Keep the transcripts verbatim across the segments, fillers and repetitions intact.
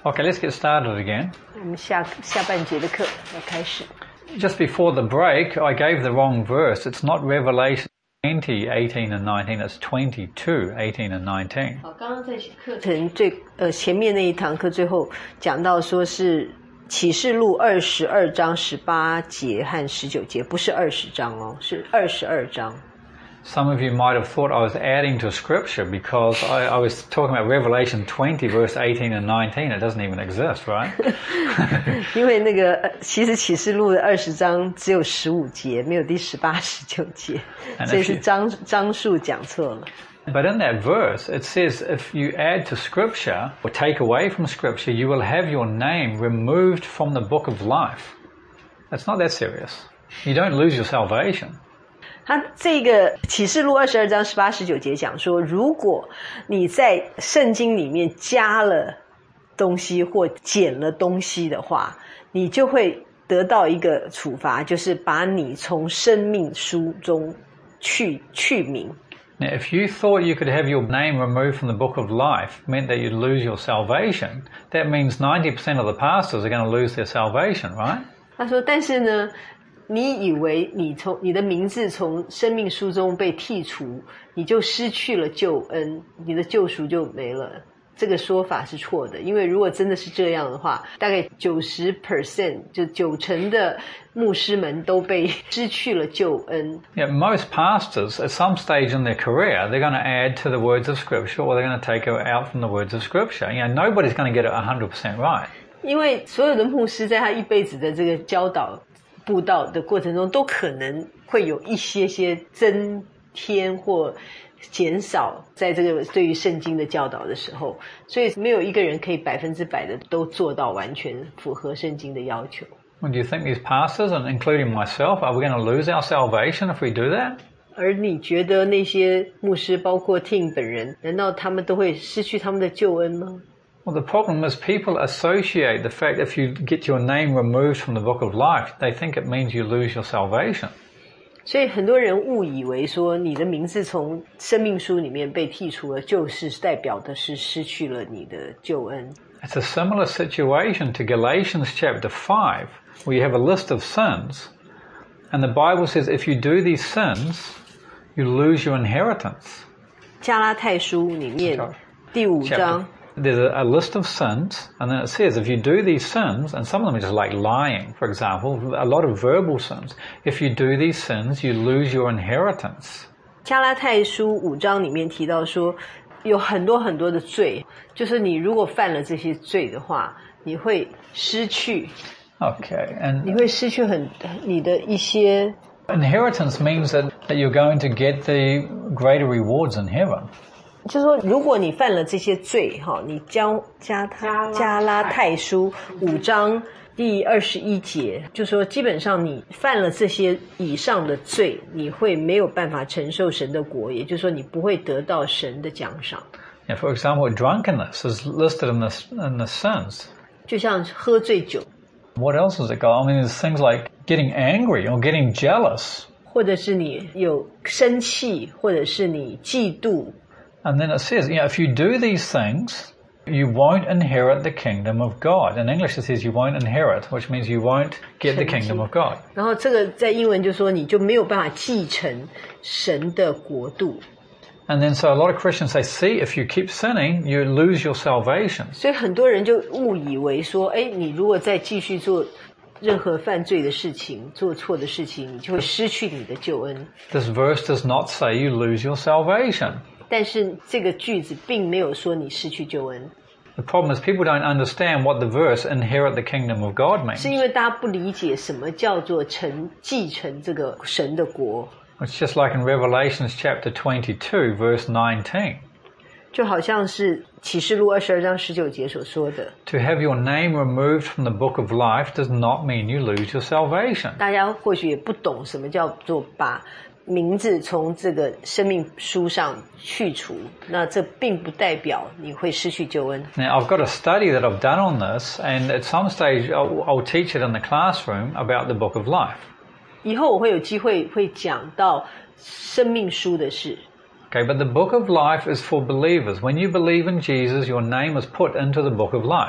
Okay, let's get started again. 我们下下半节的课要开始。 Just before the break, I gave the wrong verse. It's not Revelation twenty, eighteen and nineteen. It's twenty-two, eighteen and nineteen. 好，刚刚在课程最呃前面那一堂课最后讲到说是启示录二十二章十八节和十九节，不是二十章哦，是二十二章。 Some of you might have thought I was adding to scripture because I, I was talking about Revelation twenty, verse eighteen and nineteen. It doesn't even exist, right? 因为那个其实启示录的二十章只有十五节，没有第十八、十九节，所以是章章数讲错了。 But in that verse, it says if you add to scripture or take away from scripture, you will have your name removed from the book of life. That's not that serious. You don't lose your salvation. 他这个启示录二十二章十八、十九节讲说，如果你在圣经里面加了东西或减了东西的话，你就会得到一个处罚，就是把你从生命书中去去名。 Now, if you thought you could have your name removed from the book of life meant that you'd lose your salvation, that means ninety percent of the pastors are going to lose their salvation, right? 他说，但是呢，你以为你从你的名字从生命书中被剔除，你就失去了救恩，你的救赎就没了。这个说法是错的，因为如果真的是这样的话，大概 百分之九十 就九成的牧师们都被失去了救恩。 Yeah, most pastors at some stage in their career, they're going to add to the words of scripture or they're going to take out from the words of scripture. You know, nobody's going to get it one hundred percent right. 因为所有的牧师在他一辈子的这个教导布道的过程中，都可能会有一些些增添或减少在这个对于圣经的教导的时候，所以没有一个人可以百分之百的都做到完全符合圣经的要求。 Well, do you think these pastors, and including myself, are we going to lose our salvation if we do that? 而你觉得那些牧师，包括 Tim 本人，难道他们都会失去他们的救恩吗？ Well, the problem is people associate the fact if you get your name removed from the book of life, they think it means you lose your salvation. 所以很多人误以为说你的名字从生命书里面被剔除了，就是代表的是失去了你的救恩。 It's a similar situation to Galatians chapter five, where you have a list of sins, and the Bible says if you do these sins, you lose your inheritance. 加拉太书里面第五章 There's a, a list of sins, and then it says if you do these sins, and some of them are just like lying, for example, a lot of verbal sins. If you do these sins, you lose your inheritance. 加拉太书五章里面提到说，有很多很多的罪，就是你如果犯了这些罪的话，你会失去。 Okay, and 你会失去很你的一些。 Inheritance means that, that you're going to get the greater rewards in heaven. 就是说，如果你犯了这些罪，哈，你将加他加拉太书五章第二十一节，就说基本上你犯了这些以上的罪，你会没有办法承受神的国，也就是说你不会得到神的奖赏。 Yeah, for example, drunkenness is listed in the in the sins. 就像喝醉酒。 What else has it got? I mean, there's things like getting angry or getting jealous. 或者是你有生气，或者是你嫉妒。 And then it says, you know, if you do these things, you won't inherit the kingdom of God. In English it says you won't inherit, which means you won't get the kingdom of God. 然后这个在英文就说你就没有办法继承神的国度。 And then so a lot of Christians say, see, if you keep sinning, you lose your salvation. 所以很多人就误以为说，哎，你如果再继续做任何犯罪的事情，做错的事情，你就会失去你的救恩。 This verse does not say you lose your salvation. 但是这个句子并没有说你失去救恩。 The problem is people don't understand what the verse inherit the kingdom of God means. 是因为大家不理解什么叫做承继承这个神的国。 It's just like in Revelations chapter twenty-two, verse nineteen. 就好像是启示录二十二章十九节所说的。 To have your name removed from the book of life does not mean you lose your salvation. 大家或许也不懂什么叫做把名字从这个生命书上去除，那这并不代表你会失去救恩。 Now, I've got a study that I've done on this, and at some stage I'll, I'll teach it in the classroom about the book of life. 以后我会有机会会讲到生命书的事。 Okay, but the book of life is for believers. When you believe in Jesus, your name is put into the book of life.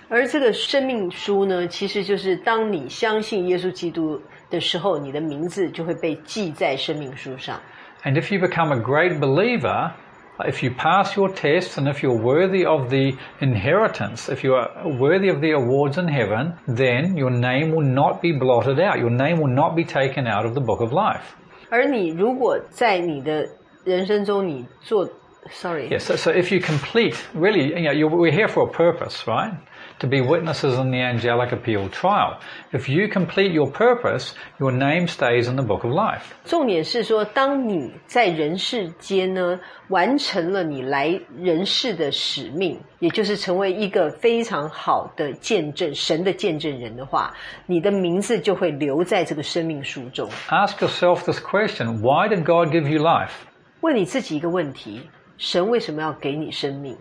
而这个生命书呢，其实就是当你相信耶稣基督的时候，你的名字就会被记在生命书上。 And if you become a great believer, if you pass your tests and if you're worthy of the inheritance, if you are worthy of the awards in heaven, then your name will not be blotted out. Your name will not be taken out of the book of life. 而你如果在你的人生中你做 sorry. Yes, so, so if you complete, really, you know, you're, we're here for a purpose, right? To be witnesses in the angelic appeal trial. If you complete your purpose, your name stays in the book of life. 重点是说，当你在人世间呢，完成了你来人世的使命，也就是成为一个非常好的见证，神的见证人的话，你的名字就会留在这个生命书中。 Ask yourself this question, why did God give you life? 问你自己一个问题，神为什么要给你生命？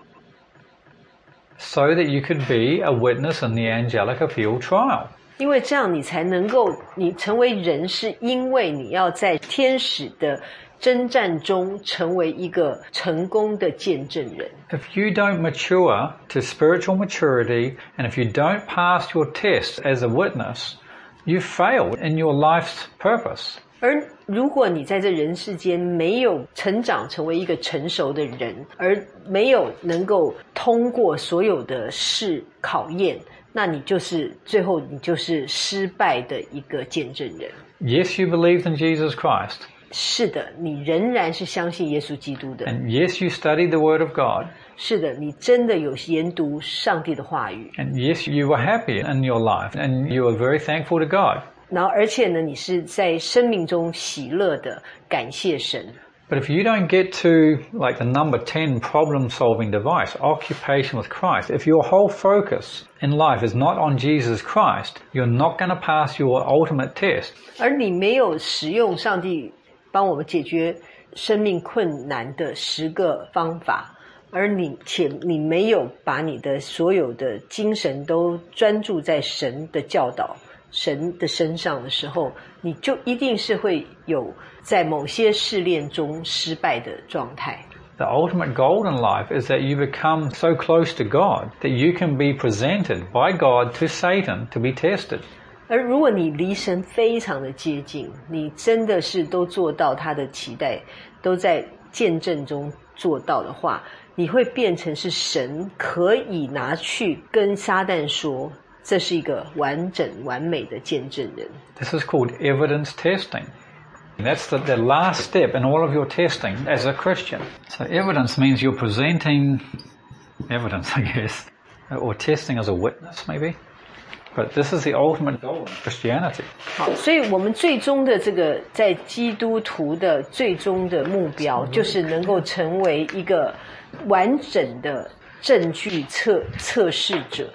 So that you could be a witness in the angelic appeal trial. 因为这样你才能够，你成为人是因为你要在天使的征战中成为一个成功的见证人。 If you don't mature to spiritual maturity, and if you don't pass your test as a witness, you failed in your life's purpose. 而如果你在这人世间没有成长成为一个成熟的人，而没有能够通过所有的试考验，那你就是最后你就是失败的一个见证人。 Yes, you believed in Jesus Christ. 是的，你仍然是相信耶稣基督的。 And yes, you studied the Word of God. 是的，你真的有研读上帝的话语。 And yes, you were happy in your life, and you were very thankful to God. 然后，而且呢，你是在生命中喜乐的，感谢神。 But if you don't get to like the number ten problem-solving device, occupation with Christ, if your whole focus in life is not on Jesus Christ, you're not going to pass your ultimate test. 而你没有使用上帝帮我们解决生命困难的十个方法，而你且你没有把你的所有的精神都专注在神的教导。 神的身上的时候，你就一定是会有在某些试炼中失败的状态。 The ultimate goal in life is that you become so close to God that you can be presented by God to Satan to be tested. 而如果你离神非常的接近，你真的是都做到他的期待，都在见证中做到的话，你会变成是神可以拿去跟撒旦说。 这是一个完整完美的见证人。 This is called evidence testing. That's the, the last step in all of your testing as a Christian. So evidence means you're presenting evidence, I guess, or testing as a witness, maybe. But this is the ultimate goal of Christianity. 好，所以我们最终的这个在基督徒的最终的目标，就是能够成为一个完整的证据测测试者。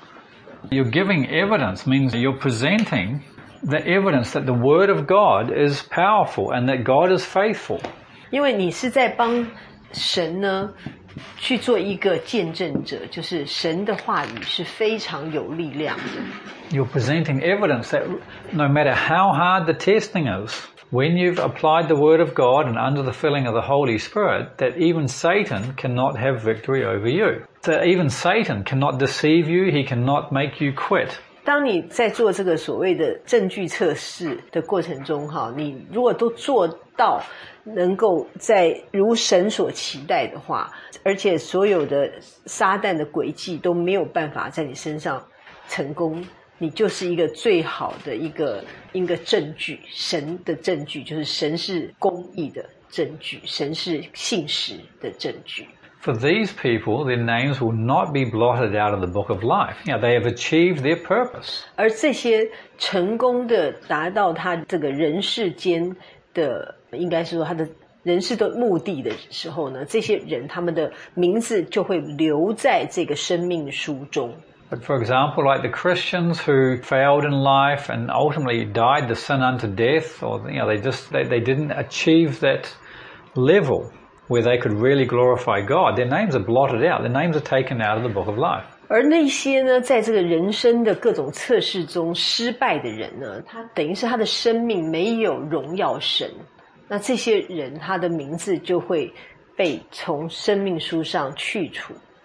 You're giving evidence means you're presenting the evidence that the Word of God is powerful and that God is faithful. 因为你是在帮神呢去做一个见证者，就是神的话语是非常有力量的。 You're presenting evidence that no matter how hard the testing is, when you've applied the Word of God and under the filling of the Holy Spirit, that even Satan cannot have victory over you. That even Satan cannot deceive you, he cannot make you quit. 当你在做这个所谓的证据测试的过程中，哈，你如果都做到能够在如神所期待的话，而且所有的撒旦的诡计都没有办法在你身上成功，你就是一个最好的一个一个证据，神的证据，就是神是公义的证据，神是信实的证据。 For these people, their names will not be blotted out of the book of life. You know, they have achieved their purpose. 而这些成功的达到他这个人世间的，应该是说他的人世的目的的时候呢，这些人他们的名字就会留在这个生命书中。 But for example, like the Christians who failed in life and ultimately died the sin unto death, or you know, they just they, they didn't achieve that level where they could really glorify God. Their names are blotted out. Their names are taken out of the book of life. 而那些呢，在这个人生的各种测试中失败的人呢，他等于是他的生命没有荣耀神，那这些人他的名字就会被从生命书上去除。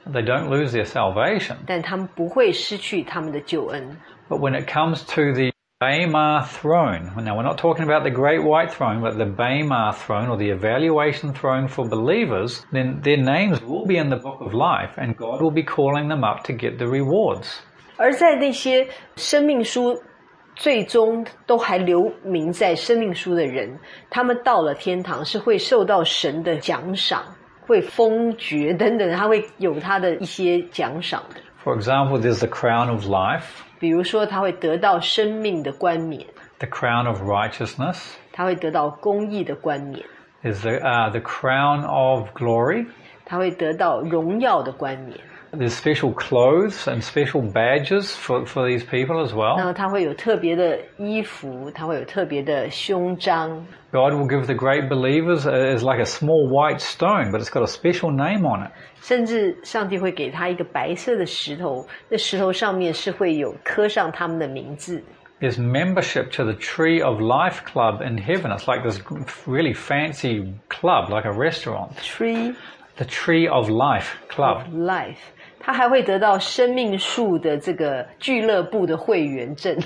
They don't lose their salvation. 但他们不会失去他们的救恩。 But when it comes to the Bema throne, now we're not talking about the great white throne, but the Bema throne or the evaluation throne for believers, then their names will be in the book of life and God will be calling them up to get the rewards. 而在那些生命书最终都还留名在生命书的人，他们到了天堂是会受到神的奖赏，会封爵等等，他会有他的一些奖赏的。 For example, there's the crown of life. 比如说他会得到生命的冠冕， The crown of righteousness. 他会得到公义的冠冕， There's the, uh, the crown of glory. 他会得到荣耀的冠冕。 There's special clothes and special badges for, for these people as 然 well. 后他会有特别的衣服，他会有特别的胸章。 God will give the great believers as like a small white stone, but it's got a special name on it. 甚至上帝会给他一个白色的石头，那石头上面是会有刻上他们的名字。 There's membership to the Tree of Life Club in heaven. It's like this really fancy club, like a restaurant. Tree The Tree of Life Club. of Life， 他还会得到生命树的这个俱乐部的会员证。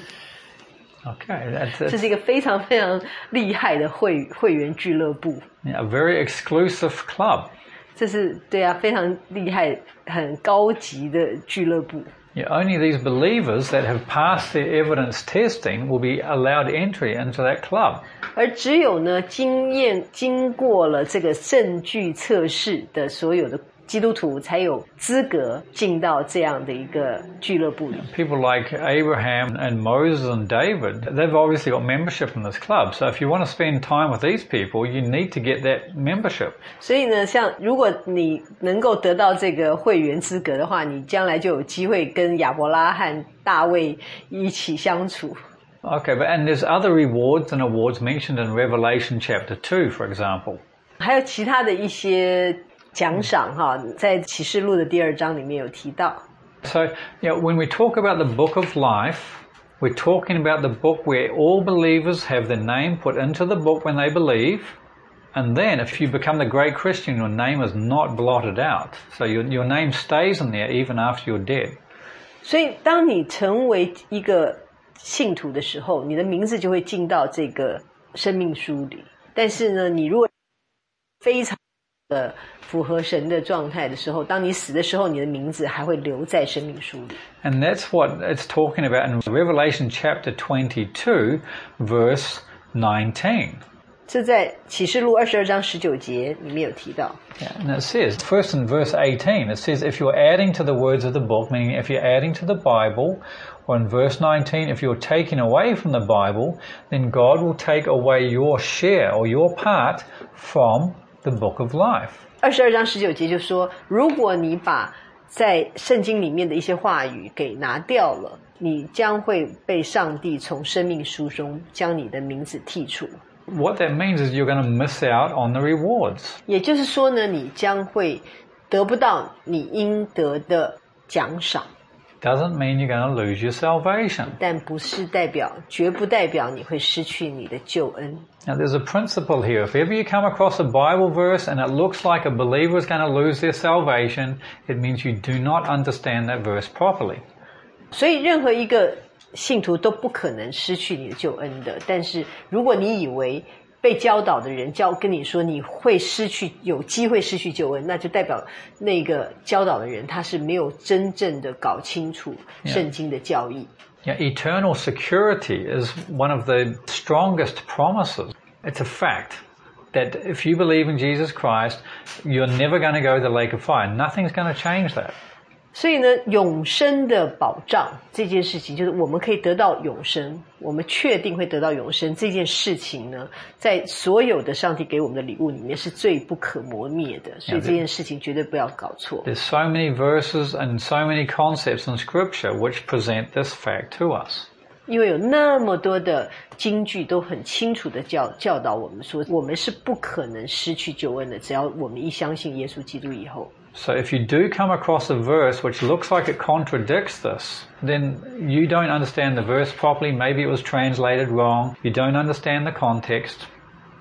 Okay, that's, 这 that's 是一个非常非常厉害的会会员俱乐部。 a very exclusive club. 这是对啊，非常厉害、很高级的俱乐部。 Yeah, only these believers that have passed their evidence testing will be allowed entry into that club. 而只有呢，经验经过了这个证据测试的所有的基督徒，才有资格进到这样的一个俱乐部里。 People like Abraham and Moses and David, they've obviously got membership in this club. So if you want to spend time with these people, you need to get that membership. 所以呢，像如果你能够得到这个会员资格的话，你将来就有机会跟亚伯拉罕、大卫一起相处。 Okay, but and there's other rewards and awards mentioned in Revelation chapter two, for example. 还有其他的一些奖赏哈，在启示录的第二章里面有提到。 So, you know, when we talk about the book of life, we're talking about the book where all believers have their name put into the book when they believe. And then if you become the great Christian, your name is not blotted out. So your, your name stays in there even after you're dead. 所以当你成为一个信徒的时候，你的名字就会进到这个生命书里。但是呢，你如果非常的符合神的状态的时候，当你死的时候，你的名字还会留在生命书里。 And that's what it's talking about in Revelation chapter twenty-two, verse nineteen. 这在启示录二十二章十九节里面有提到。 Yeah, and it says, first in verse eighteen, it says, if you're adding to the words of the book, meaning if you're adding to the Bible, or in verse nineteen, if you're taking away from the Bible, then God will take away your share or your part from the book of life. 二十二章十九节就说，如果你把在圣经里面的一些话语给拿掉了，你将会被上帝从生命书中将你的名字剔除。 What that means is you're going to miss out on the rewards. 也就是说呢，你将会得不到你应得的奖赏， Doesn't mean you're going to lose your salvation. 但不是代表，绝不代表你会失去你的救恩。 Now there's a principle here. If ever you come across a Bible verse and it looks like a believer is going to lose their salvation, it means you do not understand that verse properly. 所以任何一个信徒都不可能失去你的救恩的，但是如果你以为被教导的人教跟你说你会失去，有机会失去救恩，那就代表那个教导的人他是没有真正的搞清楚圣经的教义。 Yeah, eternal security is one of the strongest promises. It's a fact that if you believe in Jesus Christ, you're never going to go to the lake of fire. Nothing's going to change that. 所以呢，永生的保障这件事情，就是我们可以得到永生，我们确定会得到永生这件事情呢，在所有的上帝给我们的礼物里面是最不可磨灭的，所以这件事情绝对不要搞错。 There's so many verses and so many concepts in Scripture which present this fact to us. 因为有那么多的经句都很清楚的教教导我们说，我们是不可能失去救恩的，只要我们一相信耶稣基督以后。 So if you do come across a verse which looks like it contradicts this, then you don't understand the verse properly. Maybe it was translated wrong. You don't understand the context.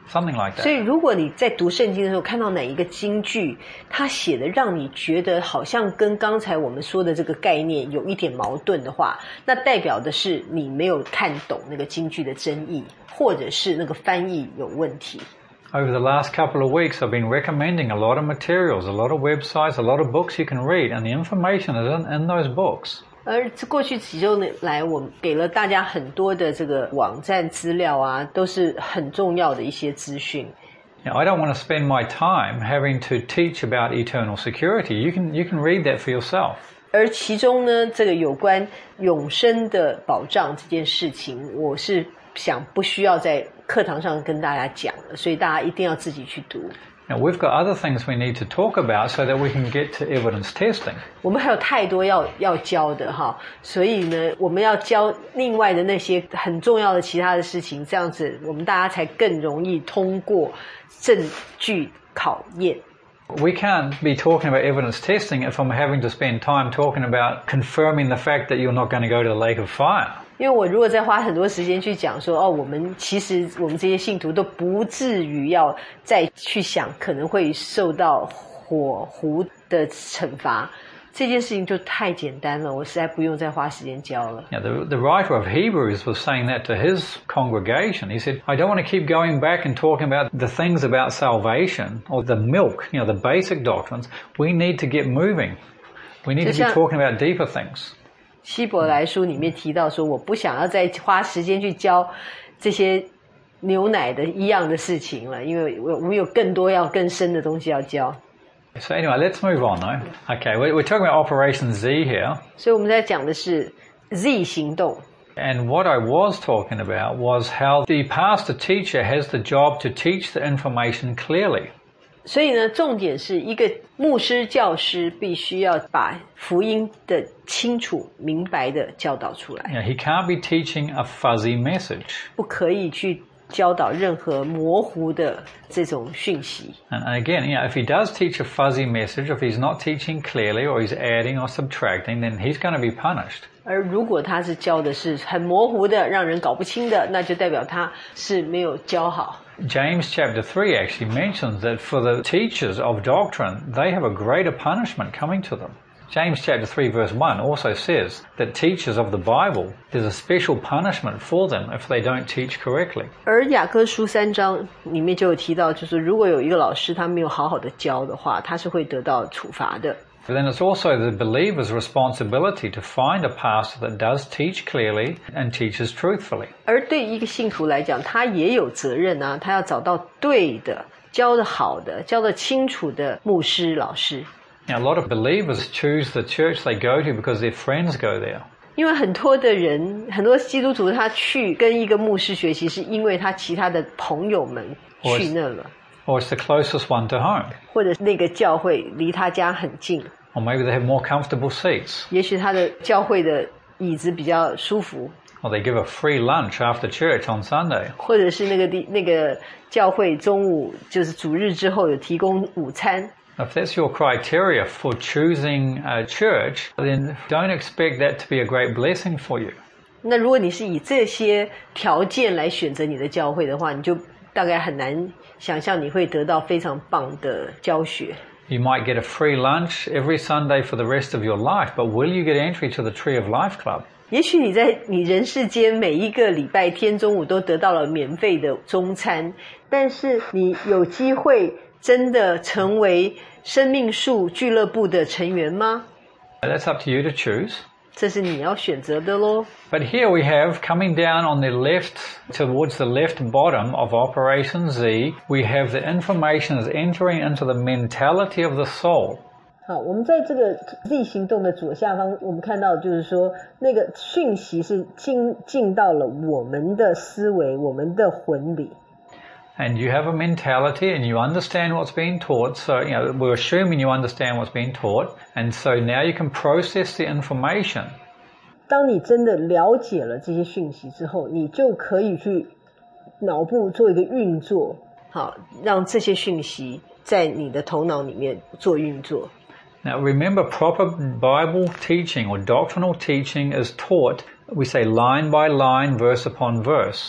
something like that. 所以如果你在读圣经的时候看到哪一个经句，它写的让你觉得好像跟刚才我们说的这个概念有一点矛盾的话，那代表的是你没有看懂那个经句的真意，或者是那个翻译有问题。 Over the last couple of weeks, I've been recommending a lot of materials, a lot of websites, a lot of books you can read, and the information is in, in those books. 而过去几周来，我们给了大家很多的这个网站资料啊，都是很重要的一些资讯。 Now, I don't want to spend my time having to teach about eternal security. You can, you can read that for yourself. 而其中呢，这个有关永生的保障这件事情，我是想不需要在课堂上跟大家讲了，所以大家一定要自己去读。 Now, we've got other things we need to talk about so that we can get to evidence testing. 我们还有太多要要教的哈，所以呢，我们要教另外的那些很重要的其他的事情，这样子我们大家才更容易通过证据考验。 We can't be talking about evidence testing if I'm having to spend time talking about confirming the fact that you're not going to go to the lake of fire. 因为我如果再花很多时间去讲说，哦，我们其实我们这些信徒都不至于要再去想可能会受到火湖的惩罚，这件事情就太简单了，我实在不用再花时间教了。 Now, the, the writer of Hebrews was saying that to his congregation. He said, I don't want to keep going back and talking about the things about salvation or the milk, you know, the basic doctrines. We need to get moving. We need to be talking about deeper things. 希伯来书里面提到说，我不想要再花时间去教这些牛奶的一样的事情了，因为我们有更多要更深的东西要教。 So anyway, let's move on though. Okay, we're, we're talking about Operation Z here. 所以我们在讲的是 Z 行动。 And what I was talking about was how the pastor teacher has the job to teach the information clearly. 所以呢，重点是一个牧师教师必须要把福音的清楚明白的教导出来。 You know, he can't be teaching a fuzzy message. 不可以去教导任何模糊的这种讯息。 And again, you know, if he does teach a fuzzy message, if he's not teaching clearly or he's adding or subtracting, then he's going to be punished. 而如果他是教的是很模糊的，让人搞不清的，那就代表他是没有教好。 James chapter three actually mentions that for the teachers of doctrine, they have a greater punishment coming to them. James chapter three verse one also says that teachers of the Bible, there's a special punishment for them if they don't teach correctly. 而雅歌书三章里面就有提到，就是如果有一个老师他没有好好的教的话，他是会得到处罚的。 But then it's also the believer's responsibility to find a pastor that does teach clearly and teaches truthfully. 而对一个信徒来讲，他也有责任啊，他要找到对的、教得好的、教得清楚的牧师老师。 Now, a lot of believers choose the church they go to because their friends go there. 因为很多的人，很多基督徒他去跟一个牧师学习，是因为他其他的朋友们去那了， Or it's the closest one to home. 或者那个教会离他家很近， Or maybe they have more comfortable seats. 也许他的教会的椅子比较舒服， Or they give a free lunch after church on Sunday. 或者是那个地那个教会中午就是主日之后有提供午餐。 If that's your criteria for choosing a church, then don't expect that to be a great blessing for you. 那如果你是以这些条件来选择你的教会的话，你就大概很难想象你会得到非常棒的教学。 You might get a free lunch every Sunday for the rest of your life, but will you get entry to the Tree of Life Club? 也许你在你人世间每一个礼拜天中午都得到了免费的中餐，但是你有机会真的成为生命树俱乐部的成员吗？ That's up to you to choose. 这是你要选择的咯。 But here we have, coming down on the left, towards the left bottom of Operation Z, we have the information is entering into the mentality of the soul. 好，我们在这个 Z 行动的左下方，我们看到就是说，那个讯息是进进到了我们的思维、我们的魂里。 And you have a mentality and you understand what's being taught. So, you know, we're assuming you understand what's being taught. And so now you can process the information. 当你真的了解了这些讯息之后，你就可以去脑部做一个运作，好，让这些讯息在你的头脑里面做运作。 Now remember, proper Bible teaching or doctrinal teaching is taught, we say line by line, verse upon verse.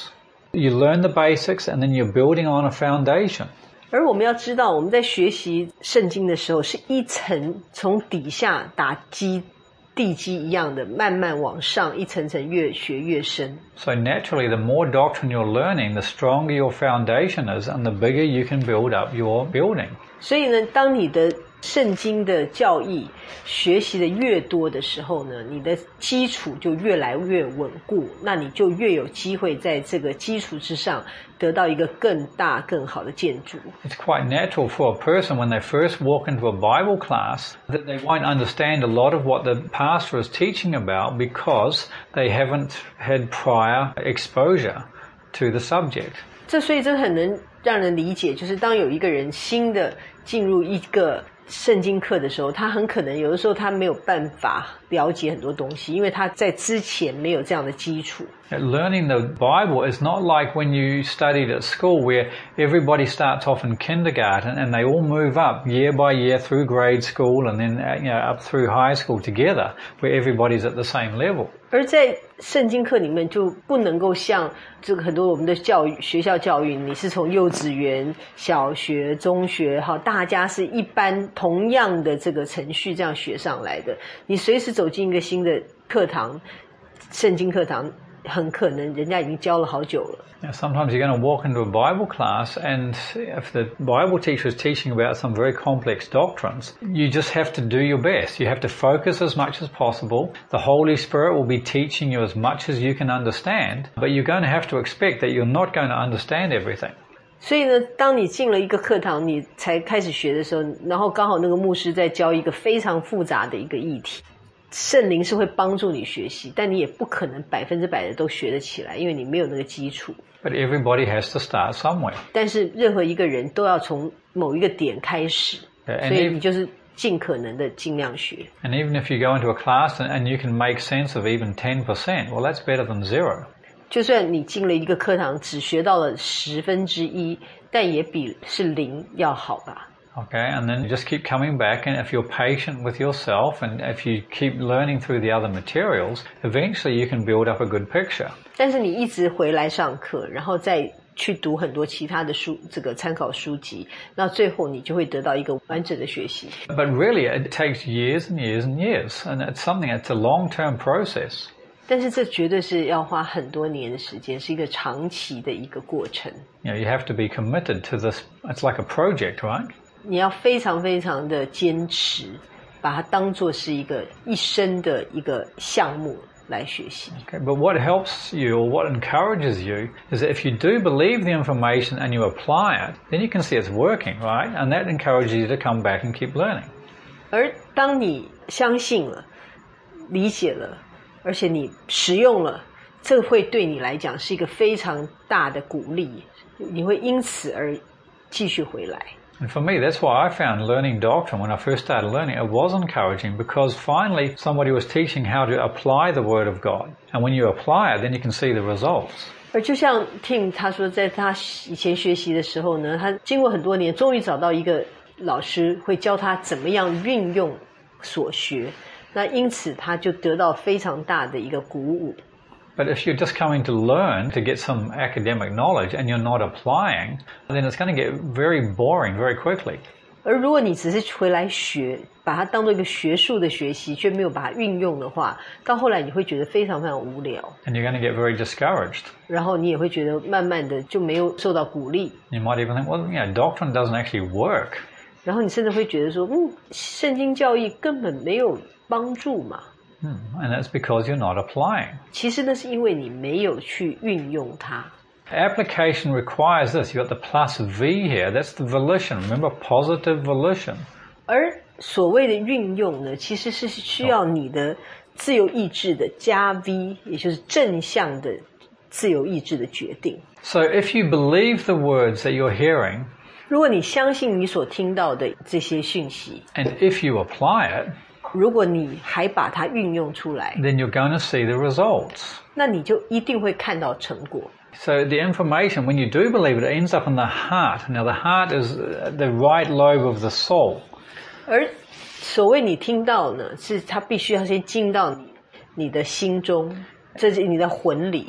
You learn the basics and then you're building on a foundation. 而我们要知道，我们在学习圣经的时候，是一层从底下打基地基一样的，慢慢往上，一层层越学越深。 So naturally, the more doctrine you're learning, the stronger your foundation is, and the bigger you can build up your building. 所以呢，当你的圣经的教义学习的越多的时候呢，你的基础就越来越稳固，那你就越有机会在这个基础之上得到一个更大更好的建筑。 It's quite natural for a person when they first walk into a Bible class that they won't understand a lot of what the pastor is teaching about because they haven't had prior exposure to the subject. 这所以这很能让人理解，就是当有一个人新的进入一个圣经课的时候，他很可能有的时候他没有办法了解很多东西，因为他在之前没有这样的基础。 Learning the Bible is not like when you studied at school where everybody starts off in kindergarten and they all move up year by year through grade school and then you know, up through high school together where everybody's at the same level. 而在圣经课里面就不能够像这个很多我们的教育学校教育，你是从幼稚园、小学、中学，好，大家是一般同样的这个程序这样学上来的。你随时走进一个新的课堂，圣经课堂，很可能人家已经教了好久了。 Now, sometimes you're going to walk into a Bible class and if the Bible teacher is teaching about some very complex doctrines, you just have to do your best. You have to focus as much as possible. The Holy Spirit will be teaching you as much as you can understand, but you're going to have to expect that you're not going to understand everything. 所以呢，当你进了一个课堂，你才开始学的时候，然后刚好那个牧师在教一个非常复杂的一个议题，圣灵是会帮助你学习，但你也不可能百分之百的都学得起来，因为你没有那个基础。 But everybody has to start somewhere. 但是任何一个人都要从某一个点开始， Yeah, 所以你就是尽可能的尽量学。 And even if you go into a class and, and you can make sense of even ten percent, well, that's better than zero. 就算你进了一个课堂只学到了十分之一，但也比是零要好吧。 Okay, and then you just keep coming back, and if you're patient with yourself and if you keep learning through the other materials, eventually you can build up a good picture. 但是你一直回来上课，然后再去读很多其他的书，这个参考书籍，那最后你就会得到一个完整的学习。 But really, it takes years and years and years, and it's something, it's a long-term process. 但是这绝对是要花很多年的时间，是一个长期的一个过程。 You know, you have to be committed to this. It's like a project, right? 你要非常非常的坚持，把它当作是一个一生的一个项目来学习。 Okay, but what helps you or what encourages you is that if you do believe the information and you apply it, then you can see it's working, right? And that encourages you to come back and keep learning. 而当你相信了、理解了，而且你实用了，这会对你来讲是一个非常大的鼓励，你会因此而继续回来。 And for me, that's why I found learning doctrine when I first started learning, it was encouraging because finally somebody was teaching how to apply the Word of God. And when you apply it, then you can see the results. 而就像 Tim 他说，在他以前学习的时候呢，他经过很多年，终于找到一个老师会教他怎么样运用所学，那因此他就得到非常大的一个鼓舞。 But if you're just coming to learn, to get some academic knowledge, and you're not applying, then it's going to get very boring very quickly. 而如果你只是回来学，把它当做一个学术的学习，却没有把它运用的话，到后来你会觉得非常非常无聊。 And you're going to get very discouraged. 然后你也会觉得慢慢的就没有受到鼓励。 You might even think, well, you know, doctrine doesn't actually work. 然后你甚至会觉得说，嗯，圣经教义根本没有帮助嘛。 Hmm. And that's because you're not applying. 其实那是因为你没有去运用它。 Application requires this. You've got the plus V here. That's the volition. Remember, positive volition. 而所谓的运用呢，其实是需要你的自由意志的加 V， 也就是正向的自由意志的决定。 So if you believe the words that you're hearing, 如果你相信你所听到的这些讯息， and if you apply it, 如果你还把它运用出来， then you're going to see the results. 那你就一定会看到成果。 So the information, when you do believe it, it ends up in the heart. Now the heart is the right lobe of the soul. 而所谓你听到呢，是它必须要先进到你你的心中，这是你的魂里。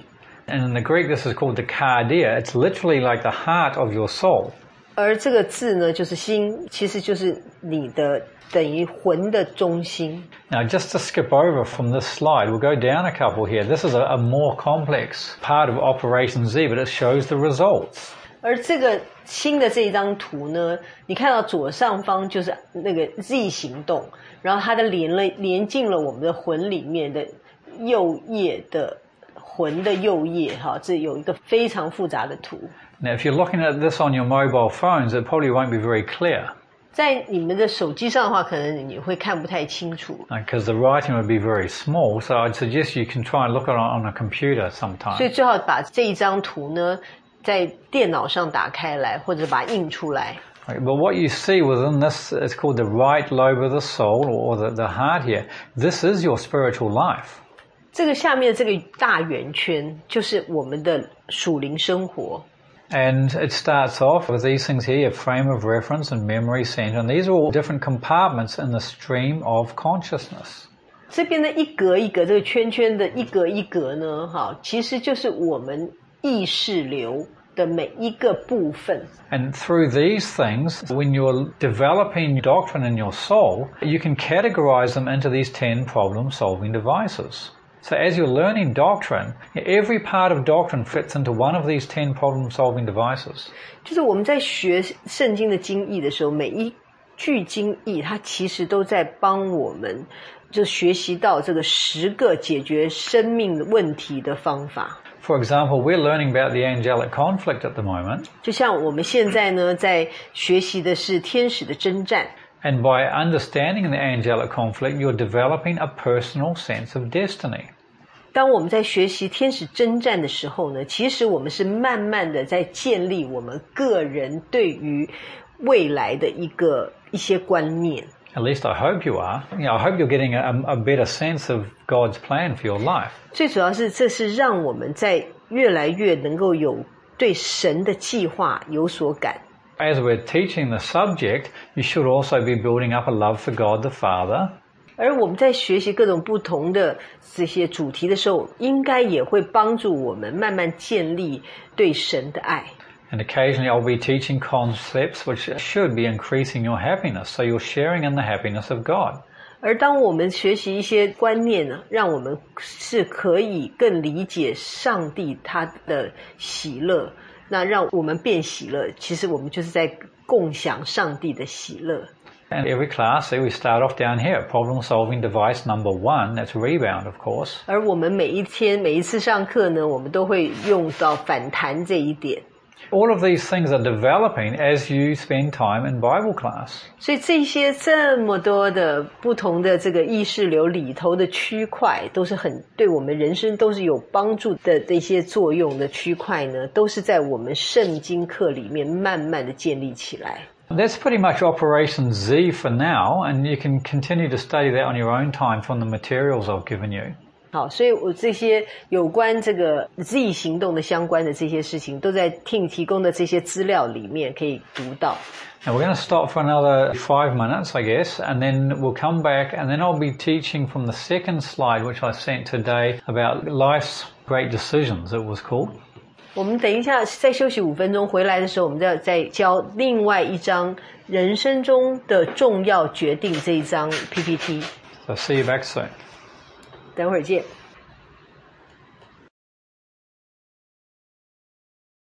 And in the Greek, this is called the cardia. It's literally like the heart of your soul. 而这个字呢，就是心，其实就是你的等于魂的中心。 Now, just to skip over from this slide, we'll go down a couple here. This is a, a more complex part of Operation Z, but it shows the results. 而这个新的这一张图呢，你看到左上方就是那个 Z 行动，然后它的连了连进了我们的魂里面的右叶的魂的右叶，哈，这有一个非常复杂的图。 Now, if you're looking at this on your mobile phones, it probably won't be very clear. 在你们的手机上的话，可能你会看不太清楚。 Because the writing would be very small, so I'd suggest you can try and look at it on a computer sometime. 所以最好把这一张图呢，在电脑上打开来，或者把它印出来。 But what you see within this is called the right lobe of the soul, or the, the heart here. This is your spiritual life. 这个下面这个大圆圈就是我们的属灵生活。 And it starts off with these things here, your frame of reference and memory center, and these are all different compartments in the stream of consciousness. 这边的一格一格，这个圈圈的一格一格呢，哈，其实就是我们意识流的每一个部分。 And through these things, when you're developing doctrine in your soul, you can categorize them into these ten problem-solving devices. So as you're learning doctrine, every part of doctrine fits into one of these ten problem-solving devices. 就是我们在学圣经的经义的时候，每一句经义，它其实都在帮我们就学习到这个十个解决生命问题的方法。 For example, we're learning about the angelic conflict at the moment. 就像我们现在呢，在学习的是天使的征战。 And by understanding the angelic conflict, you're developing a personal sense of destiny. 当我们在学习天使征战的时候呢，其实我们是慢慢的在建立我们个人对于未来的一个一些观念。 At least I hope you are. You know, I hope you're getting a, a better sense of God's plan for your life. 最主要是这是让我们在越来越能够有对神的计划有所感。 As we're teaching the subject, you should also be building up a love for God the Father. 而我们在学习各种不同的这些主题的时候，应该也会帮助我们慢慢建立对神的爱。 And occasionally I'll be teaching concepts which should be increasing your happiness, so you're sharing in the happiness of God. 而当我们学习一些观念呢，让我们是可以更理解上帝他的喜乐，那让我们变喜乐，其实我们就是在共享上帝的喜乐。 And every class, we start off down here, problem-solving device number one, that's rebound, of course. 而我们每一天每一次上课呢，我们都会用到反弹这一点。 All of these things are developing as you spend time in Bible class. 所以这些这么多的不同的这个意识流里头的区块，都是很对我们人生都是有帮助的这些作用的区块呢，都是在我们圣经课里面慢慢的建立起来。 That's pretty much Operation Z for now, and you can continue to study that on your own time from the materials I've given you. 好，所以我这些有关这个 Z 行动的相关的这些事情，都在 Tim 提供的这些资料里面可以读到。 Now we're going to stop for another five minutes, I guess, and then we'll come back, and then I'll be teaching from the second slide, which I sent today, about life's great decisions, it was called. 我们等一下再休息五分钟，回来的时候我们再再教另外一张人生中的重要决定这一张 P P T。 So see you back soon. 等会儿见。